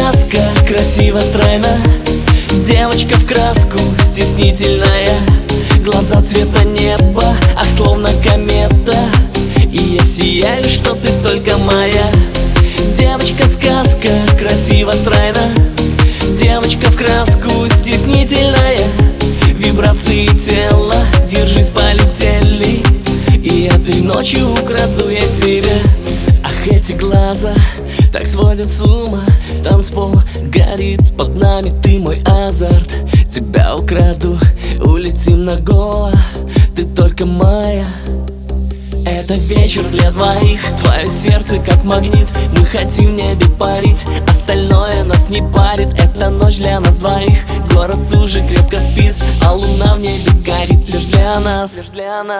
сказка, красиво, стройно. Девочка в краску, стеснительная. Глаза цвета неба, ах, словно комета. И я сияю, что ты только моя. Девочка сказка, красиво, стройно. Девочка в краску, стеснительная. Вибрации тела, держись, полетели. И этой ночью украду я тебя. Ах, эти глаза так сводят с ума. Танцпол горит под нами, ты мой азарт. Тебя украду, улетим на Гоа, ты только моя. Это вечер для двоих, твое сердце как магнит. Мы хотим в небе парить, остальное нас не парит. Это ночь для нас двоих, город уже крепко спит, а луна в небе горит лишь для нас.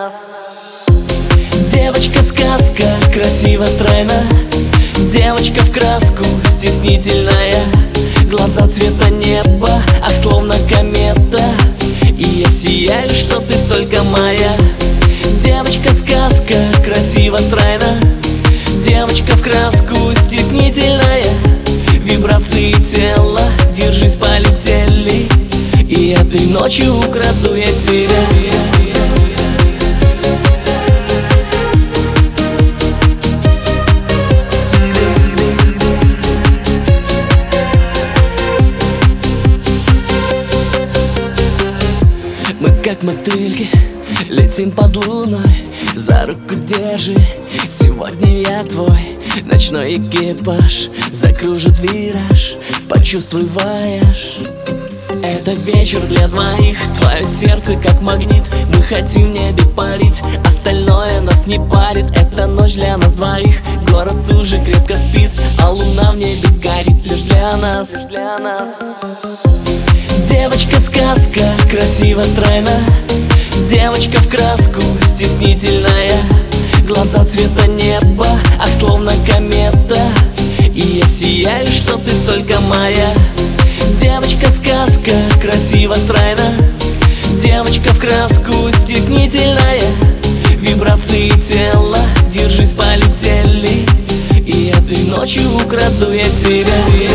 Девочка сказка, красиво, стройно. Девочка в краску, стеснительная. Глаза цвета неба, ах, словно комета. И я сияю, что ты только моя. Девочка сказка, красиво, стройно. Девочка в краску, стеснительная. Вибрации тела, держись, полетели. И этой ночью украду я тебя. Мы как мотыльки, летим под луной. За руку держи, сегодня я твой. Ночной экипаж закружит вираж, почувствуй вояж. Это вечер для двоих, твое сердце как магнит. Мы хотим в небе парить, остальное нас не парит. Это ночь для нас двоих, город уже крепко спит, а луна в небе горит лишь для нас. Девочка сказка, красиво, стройно. Девочка в краску, стеснительная. Глаза цвета неба, ах, словно комета. И я сияю, что ты только моя. Девочка сказка, красиво, стройно. Девочка в краску, стеснительная. Вибрации тела, держись, полетели. И этой ночью украду я тебя.